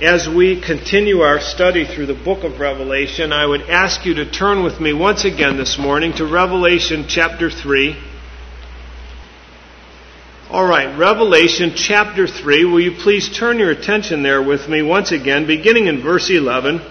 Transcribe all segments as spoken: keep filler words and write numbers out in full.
As we continue our study through the book of Revelation, I would ask you to turn with me once again this morning to Revelation chapter three. All right, Revelation chapter three. Will you please turn your attention there with me once again, beginning in verse eleven.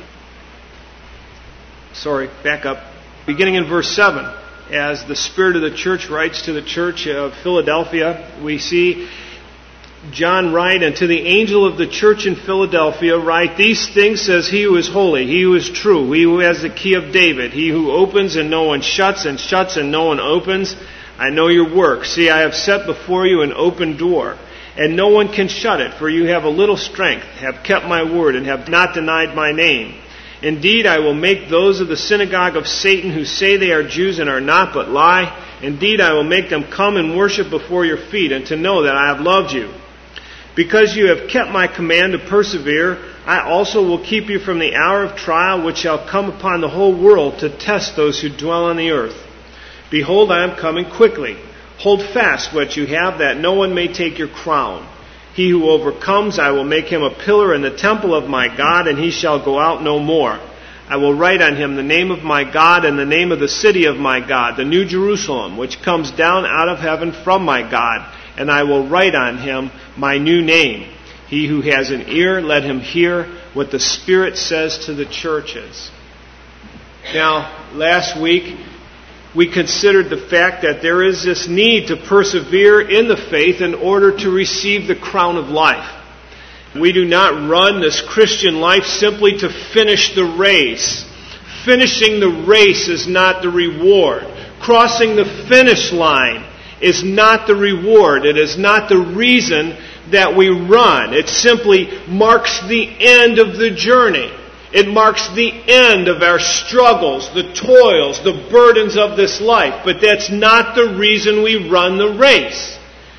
Sorry, back up. Beginning in verse seven. As the Spirit of the church writes to the church of Philadelphia, we see John write, "And to the angel of the church in Philadelphia write, These things says he who is holy, he who is true, he who has the key of David, he who opens and no one shuts, and shuts and no one opens. I know your work. See, I have set before you an open door, and no one can shut it, for you have a little strength, have kept my word, and have not denied my name. Indeed, I will make those of the synagogue of Satan who say they are Jews and are not, but lie. Indeed, I will make them come and worship before your feet, and to know that I have loved you. Because you have kept my command to persevere, I also will keep you from the hour of trial which shall come upon the whole world to test those who dwell on the earth. Behold, I am coming quickly. Hold fast what you have, that no one may take your crown. He who overcomes, I will make him a pillar in the temple of my God, and he shall go out no more. I will write on him the name of my God and the name of the city of my God, the New Jerusalem, which comes down out of heaven from my God. And I will write on him my new name. He who has an ear, let him hear what the Spirit says to the churches." Now, last week, we considered the fact that there is this need to persevere in the faith in order to receive the crown of life. We do not run this Christian life simply to finish the race. Finishing the race is not the reward. Crossing the finish line is not the reward. It is not the reason that we run. It simply marks the end of the journey. It marks the end of our struggles, the toils, the burdens of this life. But that's not the reason we run the race.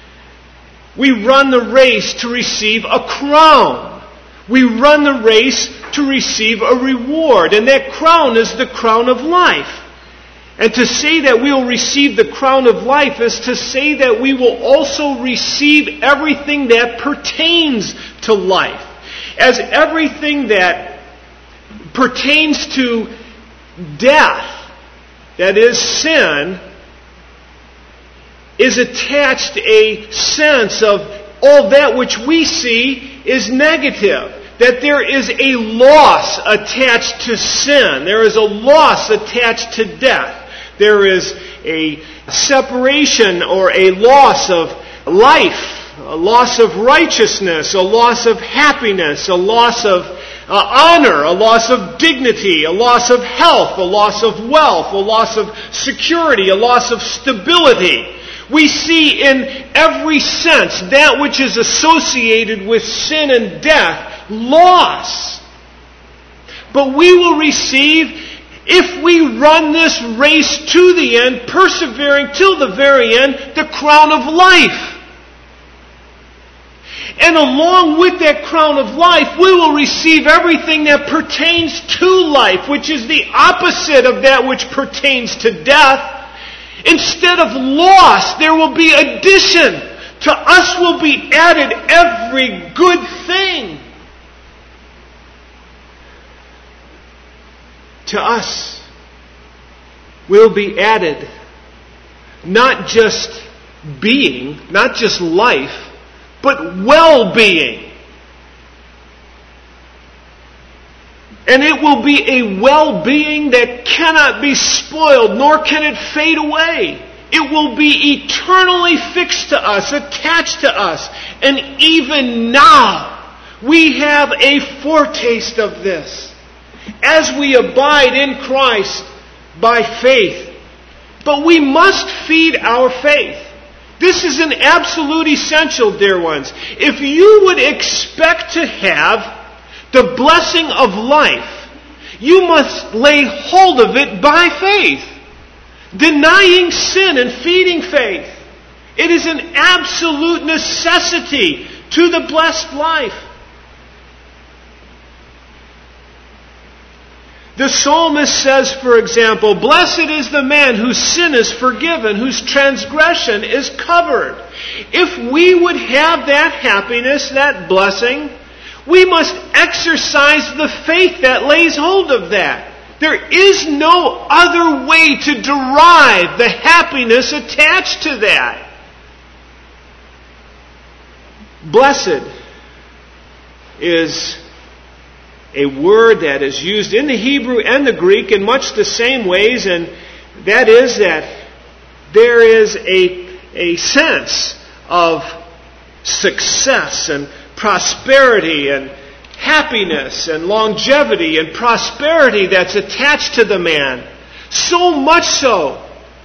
We run the race to receive a crown. We run the race to receive a reward. And that crown is the crown of life. And to say that we will receive the crown of life is to say that we will also receive everything that pertains to life. As everything that pertains to death, that is sin, is attached a sense of all that which we see is negative. That there is a loss attached to sin. There is a loss attached to death. There is a separation or a loss of life, a loss of righteousness, a loss of happiness, a loss of uh, honor, a loss of dignity, a loss of health, a loss of wealth, a loss of security, a loss of stability. We see in every sense that which is associated with sin and death, loss. But we will receive, if we run this race to the end, persevering till the very end, the crown of life. And along with that crown of life, we will receive everything that pertains to life, which is the opposite of that which pertains to death. Instead of loss, there will be addition. To us will be added every good thing. To us will be added not just being, not just life, but well-being. And it will be a well-being that cannot be spoiled, nor can it fade away. It will be eternally fixed to us, attached to us. And even now, we have a foretaste of this as we abide in Christ by faith. But we must feed our faith. This is an absolute essential, dear ones. If you would expect to have the blessing of life, you must lay hold of it by faith. Denying sin and feeding faith. It is an absolute necessity to the blessed life. The psalmist says, for example, "Blessed is the man whose sin is forgiven, whose transgression is covered." If we would have that happiness, that blessing, We must exercise the faith that lays hold of that. There is no other way to derive the happiness attached to that. Blessed is a word that is used in the Hebrew and the Greek in much the same ways, and that is that there is a, a sense of success and prosperity and happiness and longevity and prosperity that's attached to the man. So much so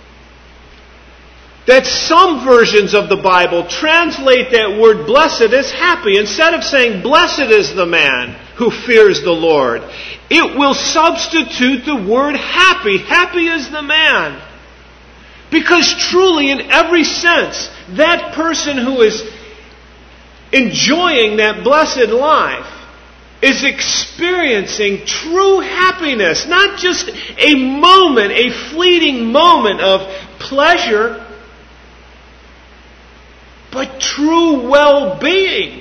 that some versions of the Bible translate that word blessed as happy. Instead of saying blessed is the man who fears the Lord, it will substitute the word happy. Happy is the man. Because truly, in every sense, that person who is enjoying that blessed life is experiencing true happiness. Not just a moment, a fleeting moment of pleasure, but true well-being.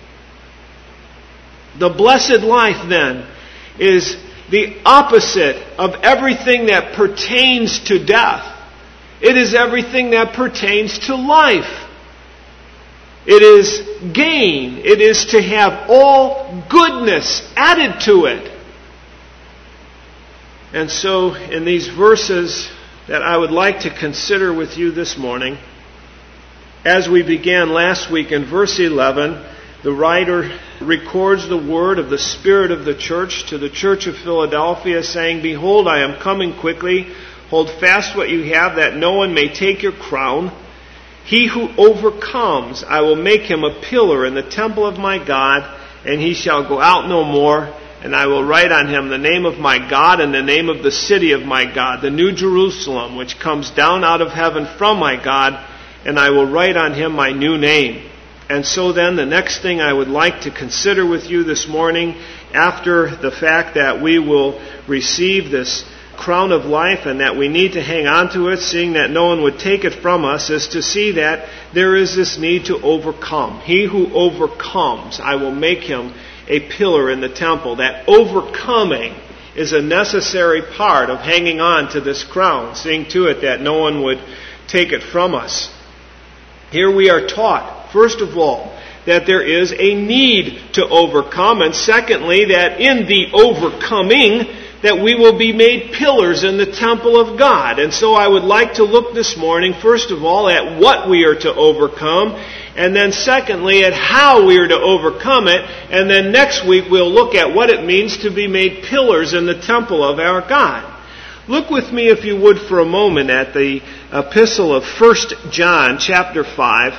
The blessed life, then, is the opposite of everything that pertains to death. It is everything that pertains to life. It is gain. It is to have all goodness added to it. And so, in these verses that I would like to consider with you this morning, as we began last week in verse eleven, the writer records the word of the Spirit of the church to the church of Philadelphia, saying, "Behold, I am coming quickly. Hold fast what you have, that no one may take your crown. He who overcomes, I will make him a pillar in the temple of my God, and he shall go out no more. And I will write on him the name of my God and the name of the city of my God, the New Jerusalem, which comes down out of heaven from my God, and I will write on him my new name." And so then, the next thing I would like to consider with you this morning, after the fact that we will receive this crown of life and that we need to hang on to it, seeing that no one would take it from us, is to see that there is this need to overcome. He who overcomes, I will make him a pillar in the temple. That overcoming is a necessary part of hanging on to this crown, seeing to it that no one would take it from us. Here we are taught, first of all, that there is a need to overcome, and secondly, that in the overcoming, that we will be made pillars in the temple of God. And so I would like to look this morning, first of all, at what we are to overcome, and then secondly, at how we are to overcome it, and then next week we'll look at what it means to be made pillars in the temple of our God. Look with me, if you would, for a moment at the epistle of First John chapter five.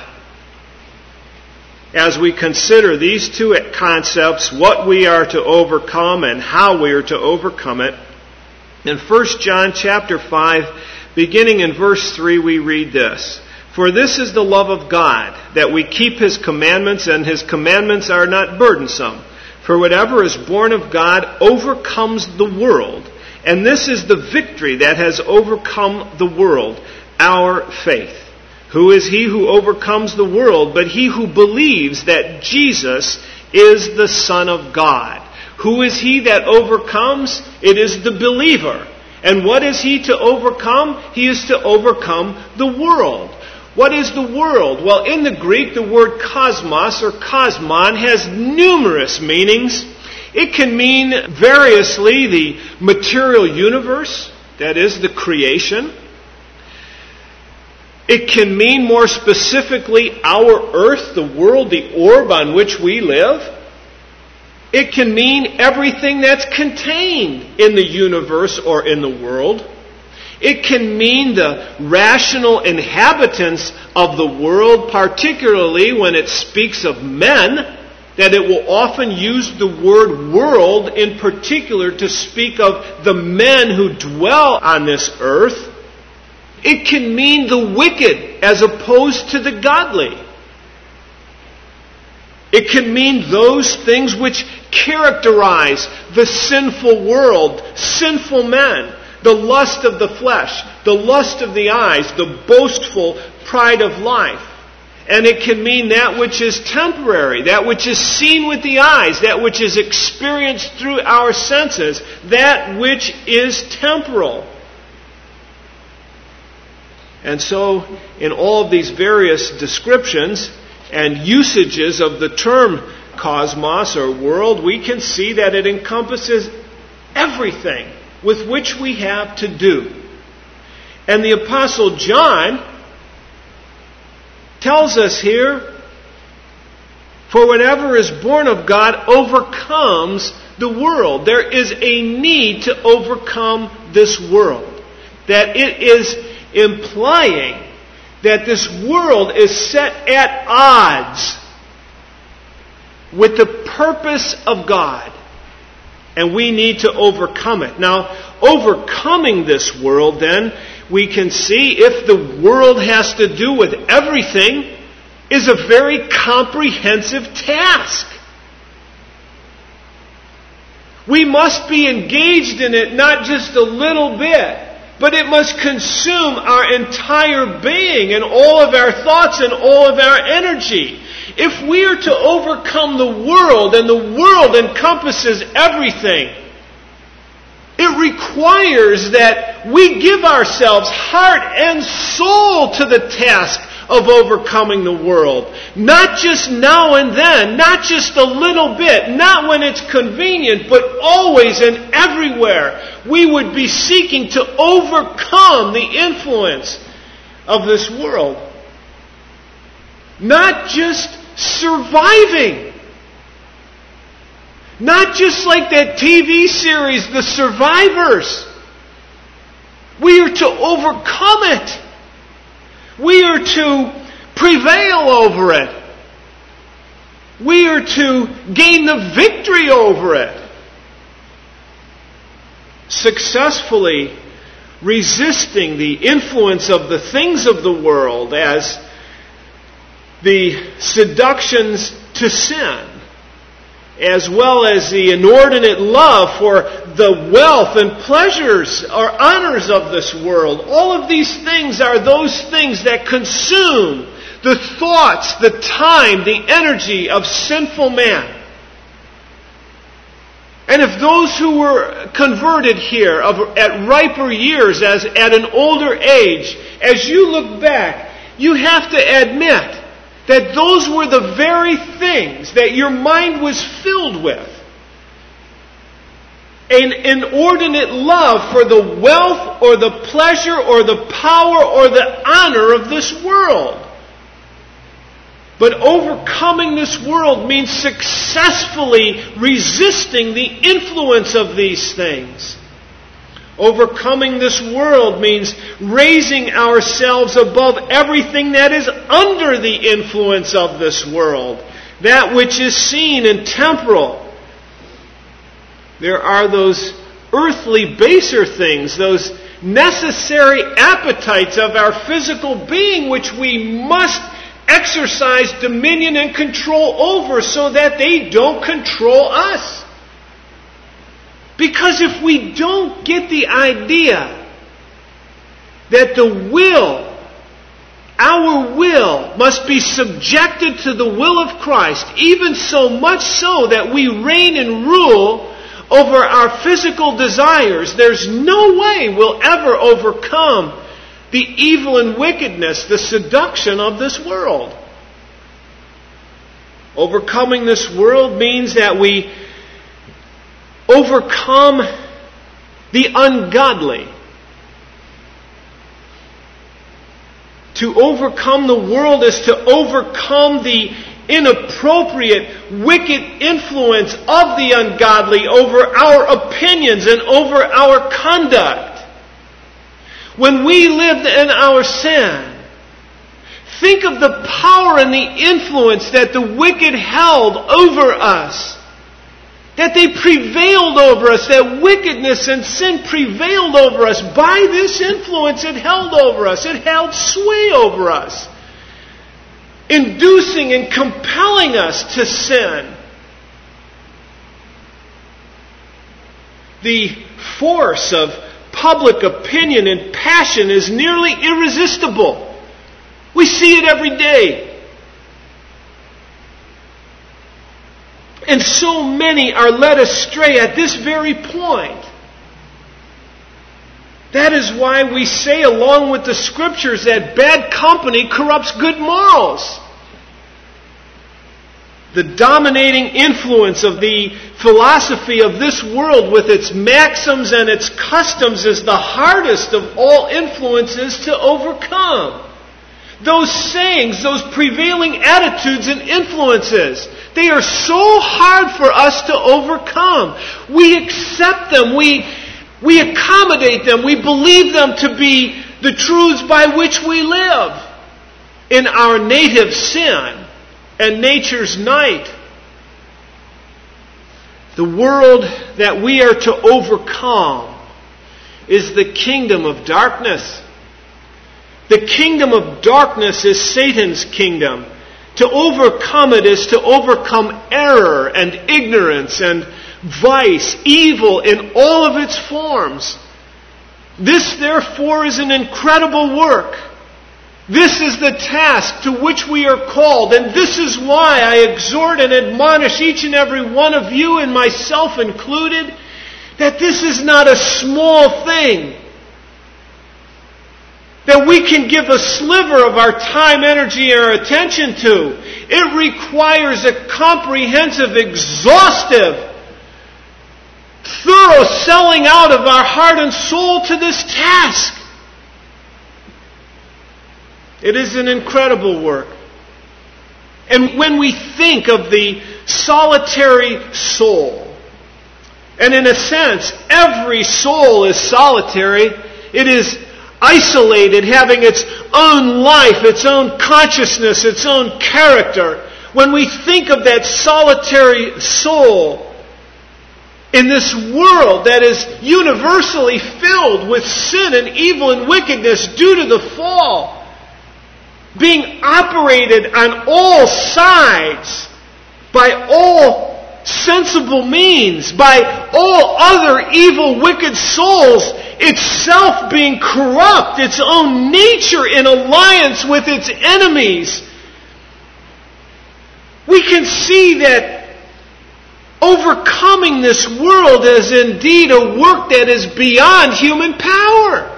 As we consider these two concepts, what we are to overcome and how we are to overcome it. In First John chapter five, beginning in verse three, we read this: "For this is the love of God, that we keep His commandments, and His commandments are not burdensome. For whatever is born of God overcomes the world. And this is the victory that has overcome the world, our faith. Who is he who overcomes the world but he who believes that Jesus is the Son of God?" Who is he that overcomes? It is the believer. And what is he to overcome? He is to overcome the world. What is the world? Well, in the Greek, the word cosmos or cosmon has numerous meanings. It can mean variously the material universe, that is, the creation. It can mean more specifically our earth, the world, the orb on which we live. It can mean everything that's contained in the universe or in the world. It can mean the rational inhabitants of the world, particularly when it speaks of men, that it will often use the word world in particular to speak of the men who dwell on this earth. It can mean the wicked as opposed to the godly. It can mean those things which characterize the sinful world, sinful men, the lust of the flesh, the lust of the eyes, the boastful pride of life. And it can mean that which is temporary, that which is seen with the eyes, that which is experienced through our senses, that which is temporal. And so, in all of these various descriptions and usages of the term cosmos or world, we can see that it encompasses everything with which we have to do. And the Apostle John tells us here, for whatever is born of God overcomes the world. There is a need to overcome this world. That it is implying that this world is set at odds with the purpose of God. And we need to overcome it. Now, overcoming this world, then, we can see if the world has to do with everything, is a very comprehensive task. We must be engaged in it not just a little bit, but it must consume our entire being and all of our thoughts and all of our energy. If we are to overcome the world, and the world encompasses everything, it requires that we give ourselves heart and soul to the task of overcoming the world. Not just now and then, not just a little bit, not when it's convenient, but always and everywhere. We would be seeking to overcome the influence of this world. Not just surviving. Not just like that T V series, The Survivors. We are to overcome it. We are to prevail over it. We are to gain the victory over it. Successfully resisting the influence of the things of the world as the seductions to sin, as well as the inordinate love for the wealth and pleasures or honors of this world. All of these things are those things that consume the thoughts, the time, the energy of sinful man. And if those who were converted here of, at riper years, as at an older age, as you look back, you have to admit that those were the very things that your mind was filled with. An inordinate love for the wealth or the pleasure or the power or the honor of this world. But overcoming this world means successfully resisting the influence of these things. Overcoming this world means raising ourselves above everything that is under the influence of this world. That which is seen and temporal. There are those earthly baser things, those necessary appetites of our physical being which we must exercise dominion and control over so that they don't control us. Because if we don't get the idea that the will, our will, must be subjected to the will of Christ, even so much so that we reign and rule over our physical desires, there's no way we'll ever overcome the evil and wickedness, the seduction of this world. Overcoming this world means that we overcome the ungodly. To overcome the world is to overcome the inappropriate, wicked influence of the ungodly over our opinions and over our conduct. When we lived in our sin, think of the power and the influence that the wicked held over us. That they prevailed over us, that wickedness and sin prevailed over us. By this influence it held over us, it held sway over us, inducing and compelling us to sin. The force of public opinion and passion is nearly irresistible. We see it every day. And so many are led astray at this very point. That is why we say, along with the Scriptures, that bad company corrupts good morals. The dominating influence of the philosophy of this world with its maxims and its customs is the hardest of all influences to overcome. Those sayings, those prevailing attitudes and influences, they are so hard for us to overcome. We accept them, we, we accommodate them, we believe them to be the truths by which we live in our native sin and nature's night. The world that we are to overcome is the kingdom of darkness. The kingdom of darkness is Satan's kingdom. To overcome it is to overcome error and ignorance and vice, evil in all of its forms. This, therefore, is an incredible work. This is the task to which we are called, and this is why I exhort and admonish each and every one of you, and myself included, that this is not a small thing. That we can give a sliver of our time, energy, and our attention to. It requires a comprehensive, exhaustive, thorough selling out of our heart and soul to this task. It is an incredible work. And when we think of the solitary soul, and in a sense, every soul is solitary, it is isolated, having its own life, its own consciousness, its own character. When we think of that solitary soul in this world that is universally filled with sin and evil and wickedness due to the fall, being operated on all sides by all sensible means, by all other evil, wicked souls, itself being corrupt, its own nature in alliance with its enemies, we can see that overcoming this world is indeed a work that is beyond human power.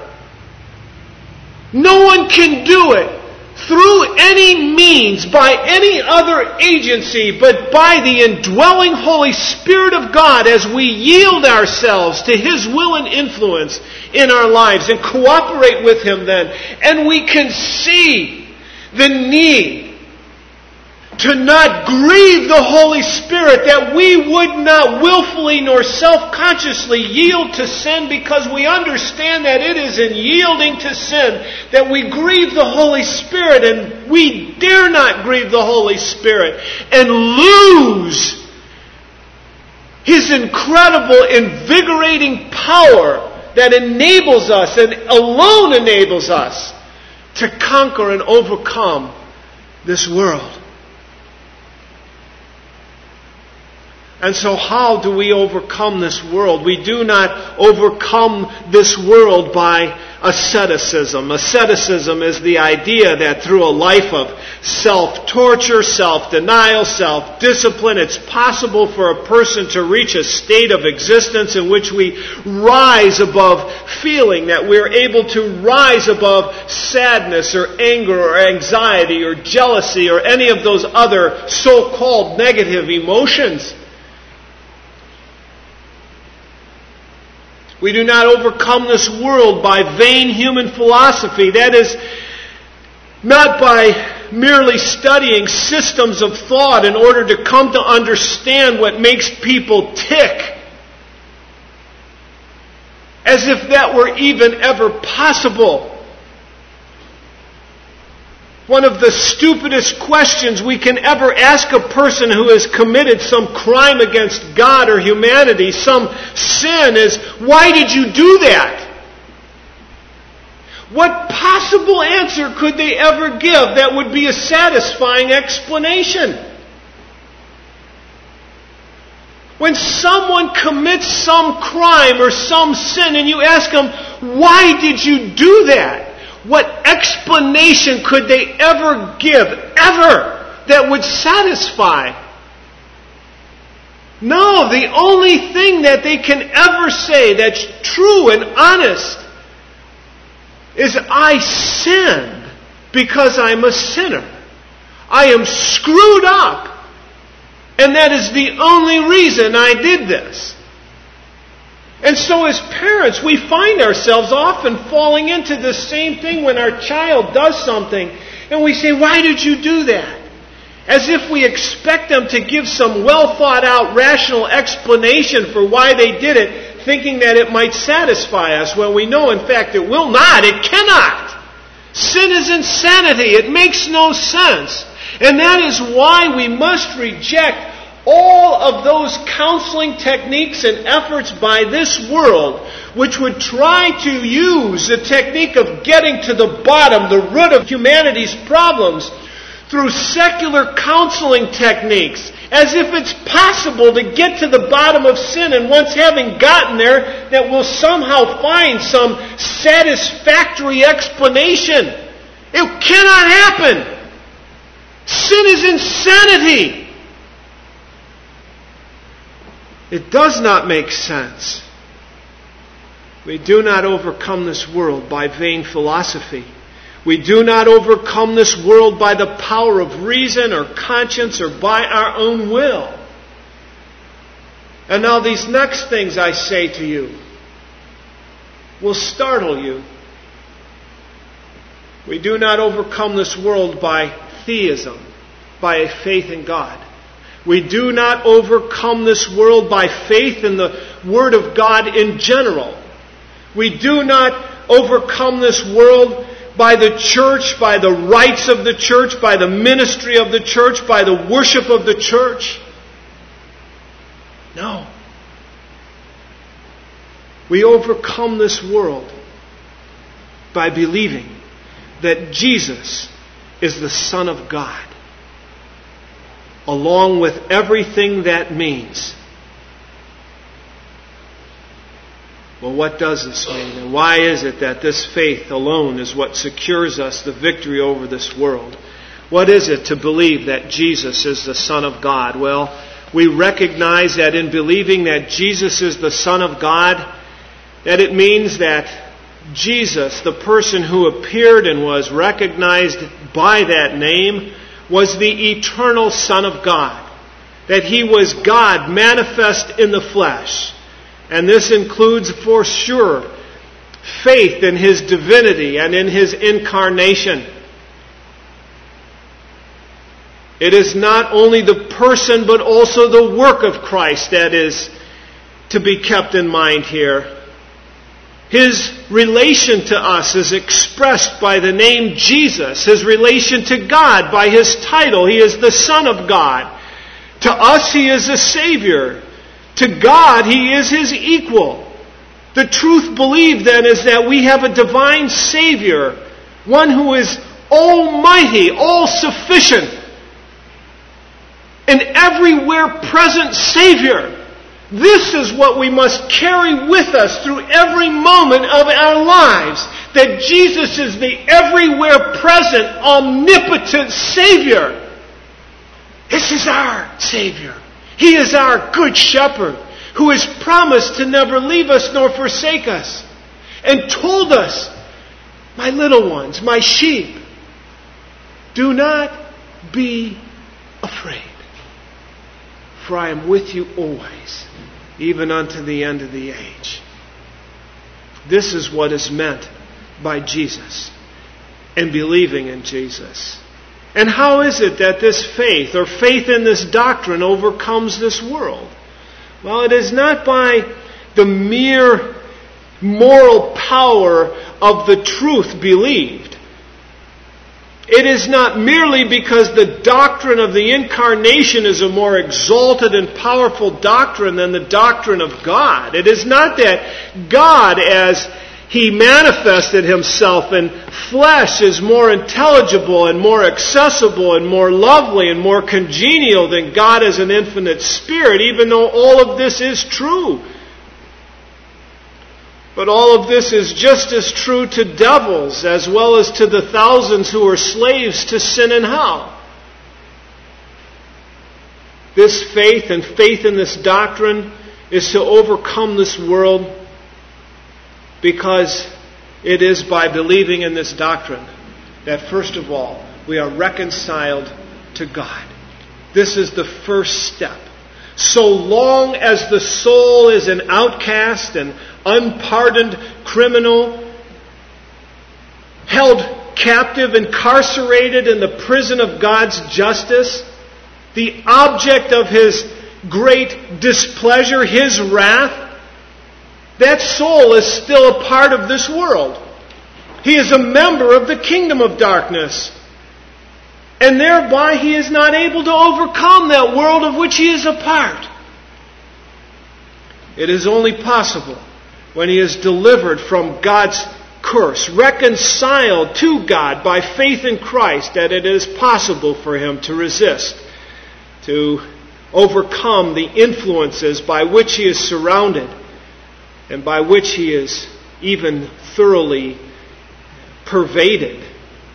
No one can do it through any means, by any other agency, but by the indwelling Holy Spirit of God as we yield ourselves to His will and influence in our lives and cooperate with Him then. And we can see the need to not grieve the Holy Spirit, that we would not willfully nor self-consciously yield to sin, because we understand that it is in yielding to sin that we grieve the Holy Spirit, and we dare not grieve the Holy Spirit and lose His incredible, invigorating power that enables us, and alone enables us, to conquer and overcome this world. And so how do we overcome this world? We do not overcome this world by asceticism. Asceticism is the idea that through a life of self-torture, self-denial, self-discipline, it's possible for a person to reach a state of existence in which we rise above feeling, that we're able to rise above sadness or anger or anxiety or jealousy or any of those other so-called negative emotions. We do not overcome this world by vain human philosophy. That is, not by merely studying systems of thought in order to come to understand what makes people tick. As if that were even ever possible. One of the stupidest questions we can ever ask a person who has committed some crime against God or humanity, some sin, is, why did you do that? What possible answer could they ever give that would be a satisfying explanation? When someone commits some crime or some sin and you ask them, why did you do that? What explanation could they ever give, ever, that would satisfy? No, the only thing that they can ever say that's true and honest is, I sinned because I'm a sinner. I am screwed up. And that is the only reason I did this. And so as parents, we find ourselves often falling into the same thing when our child does something. And we say, why did you do that? As if we expect them to give some well thought out rational explanation for why they did it, thinking that it might satisfy us, when we know in fact it will not, it cannot. Sin is insanity. It makes no sense. And that is why we must reject all of those counseling techniques and efforts by this world, which would try to use the technique of getting to the bottom, the root of humanity's problems, through secular counseling techniques, as if it's possible to get to the bottom of sin, and once having gotten there, that we'll somehow find some satisfactory explanation. It cannot happen. Sin is insanity. It does not make sense. We do not overcome this world by vain philosophy. We do not overcome this world by the power of reason or conscience or by our own will. And now these next things I say to you will startle you. We do not overcome this world by theism, by a faith in God. We do not overcome this world by faith in the Word of God in general. We do not overcome this world by the church, by the rites of the church, by the ministry of the church, by the worship of the church. No. We overcome this world by believing that Jesus is the Son of God, along with everything that means. Well, what does this mean? And why is it that this faith alone is what secures us the victory over this world? What is it to believe that Jesus is the Son of God? Well, we recognize that in believing that Jesus is the Son of God, that it means that Jesus, the person who appeared and was recognized by that name, was the eternal Son of God. That He was God manifest in the flesh. And this includes, for sure, faith in His divinity and in His incarnation. It is not only the person, but also the work of Christ that is to be kept in mind here. His relation to us is expressed by the name Jesus. His relation to God by His title. He is the Son of God. To us, He is a Savior. To God, He is His equal. The truth believed then is that we have a divine Savior, one who is almighty, all-sufficient, an everywhere present Savior. This is what we must carry with us through every moment of our lives, that Jesus is the everywhere present, omnipotent Savior. This is our Savior. He is our good shepherd who has promised to never leave us nor forsake us, and told us, my little ones, my sheep, do not be afraid, for I am with you always, even unto the end of the age. This is what is meant by Jesus and believing in Jesus. And how is it that this faith, or faith in this doctrine, overcomes this world? Well, it is not by the mere moral power of the truth believed. It is not merely because the doctrine of the incarnation is a more exalted and powerful doctrine than the doctrine of God. It is not that God, as He manifested Himself in flesh, is more intelligible and more accessible and more lovely and more congenial than God as an infinite spirit, even though all of this is true. But all of this is just as true to devils as well as to the thousands who are slaves to sin and hell. This faith and faith in this doctrine is to overcome this world, because it is by believing in this doctrine that first of all we are reconciled to God. This is the first step. So long as the soul is an outcast, an unpardoned criminal, held captive, incarcerated in the prison of God's justice, the object of His great displeasure, His wrath, that soul is still a part of this world. He is a member of the kingdom of darkness. And thereby he is not able to overcome that world of which he is a part. It is only possible when he is delivered from God's curse, reconciled to God by faith in Christ, that it is possible for him to resist, to overcome the influences by which he is surrounded and by which he is even thoroughly pervaded.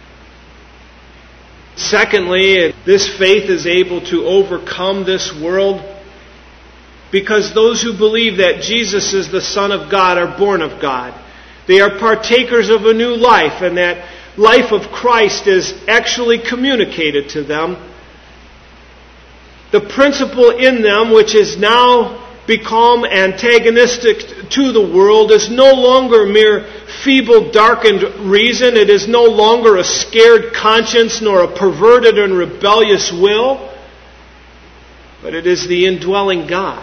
Secondly, this faith is able to overcome this world because those who believe that Jesus is the Son of God are born of God. They are partakers of a new life, and that life of Christ is actually communicated to them. The principle in them, which is now become antagonistic to the world, is no longer mere feeble, darkened reason. It is no longer a scared conscience nor a perverted and rebellious will, but it is the indwelling God.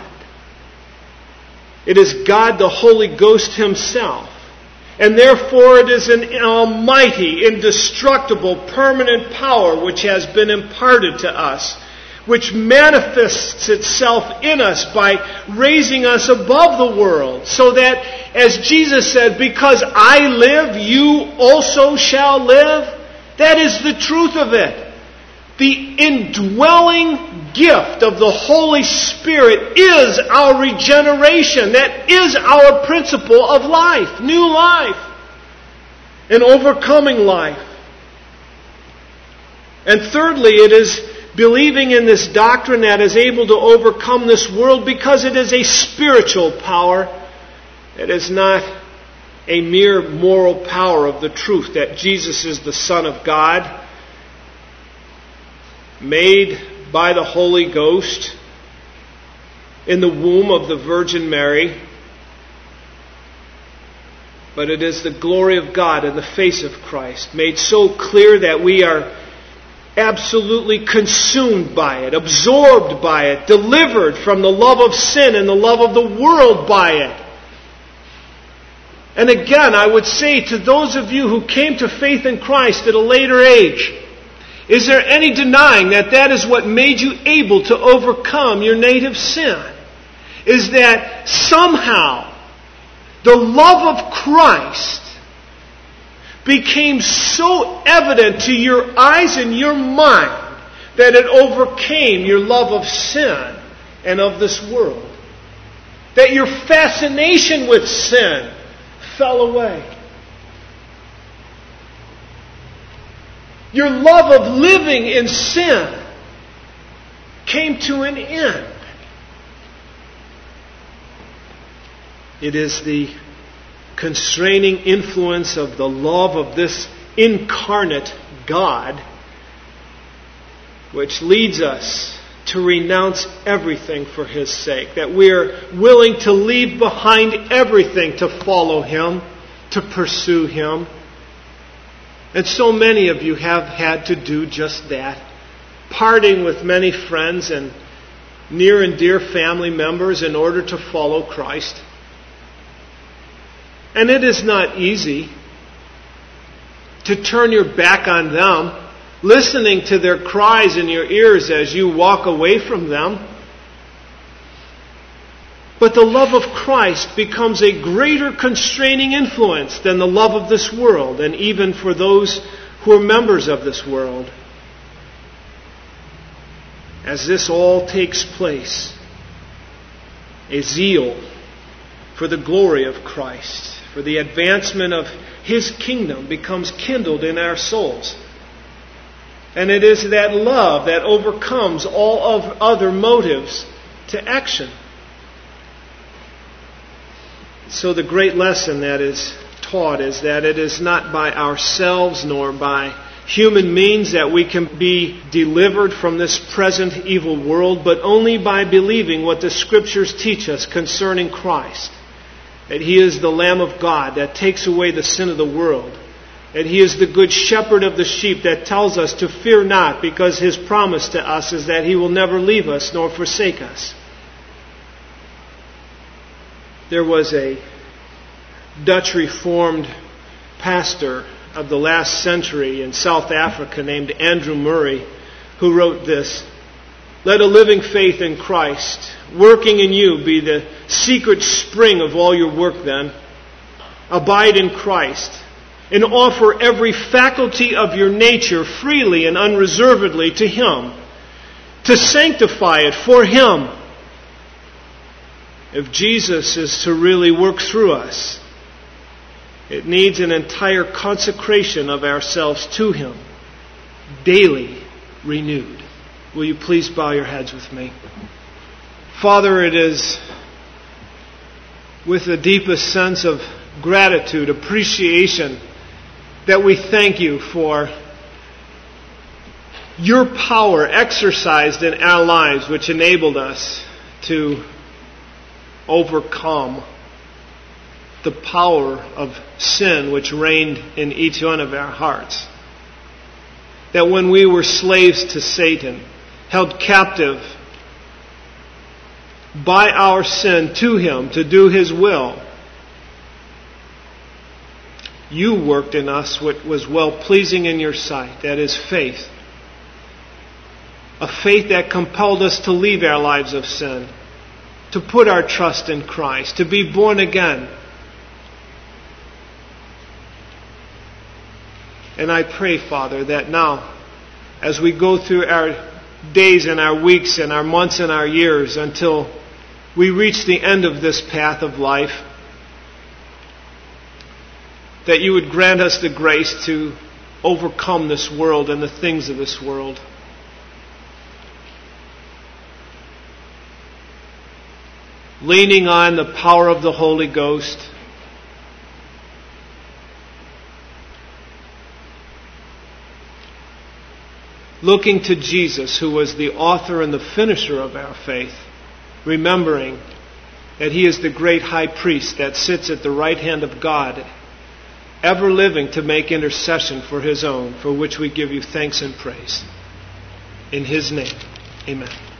It is God the Holy Ghost Himself. And therefore it is an almighty, indestructible, permanent power which has been imparted to us, which manifests itself in us by raising us above the world, so that, as Jesus said, because I live, you also shall live. That is the truth of it. The indwelling gift of the Holy Spirit is our regeneration. That is our principle of life, new life, and overcoming life. And thirdly, it is believing in this doctrine that is able to overcome this world because it is a spiritual power. It is not a mere moral power of the truth that Jesus is the Son of God, made by the Holy Ghost in the womb of the Virgin Mary. But it is the glory of God in the face of Christ, made so clear that we are absolutely consumed by it, absorbed by it, delivered from the love of sin and the love of the world by it. And again, I would say to those of you who came to faith in Christ at a later age, is there any denying that that is what made you able to overcome your native sin? Is that somehow the love of Christ became so evident to your eyes and your mind that it overcame your love of sin and of this world? That your fascination with sin fell away. Your love of living in sin came to an end. It is the constraining influence of the love of this incarnate God which leads us to renounce everything for His sake. That we are willing to leave behind everything to follow Him, to pursue Him. And so many of you have had to do just that, parting with many friends and near and dear family members in order to follow Christ. And it is not easy to turn your back on them, listening to their cries in your ears as you walk away from them. But the love of Christ becomes a greater constraining influence than the love of this world, and even for those who are members of this world. As this all takes place, a zeal for the glory of Christ, for the advancement of His kingdom, becomes kindled in our souls. And it is that love that overcomes all of other motives to action. So the great lesson that is taught is that it is not by ourselves nor by human means that we can be delivered from this present evil world, but only by believing what the Scriptures teach us concerning Christ. That He is the Lamb of God that takes away the sin of the world. That He is the good shepherd of the sheep that tells us to fear not, because His promise to us is that He will never leave us nor forsake us. There was a Dutch Reformed pastor of the last century in South Africa named Andrew Murray, who wrote this: "Let a living faith in Christ, working in you, be the secret spring of all your work then. Abide in Christ, and offer every faculty of your nature freely and unreservedly to Him, to sanctify it for Him." If Jesus is to really work through us, it needs an entire consecration of ourselves to Him, daily renewed. Will you please bow your heads with me? Father, it is with the deepest sense of gratitude, appreciation, that we thank You for Your power exercised in our lives, which enabled us to overcome the power of sin which reigned in each one of our hearts. That when we were slaves to Satan, held captive by our sin to him to do his will, You worked in us what was well-pleasing in Your sight. That is faith. A faith that compelled us to leave our lives of sin, to put our trust in Christ, to be born again. And I pray, Father, that now, as we go through our days and our weeks and our months and our years until we reach the end of this path of life, that You would grant us the grace to overcome this world and the things of this world. Leaning on the power of the Holy Ghost, looking to Jesus, who was the author and the finisher of our faith, remembering that He is the great high priest that sits at the right hand of God, ever living to make intercession for His own, for which we give You thanks and praise. In His name, amen.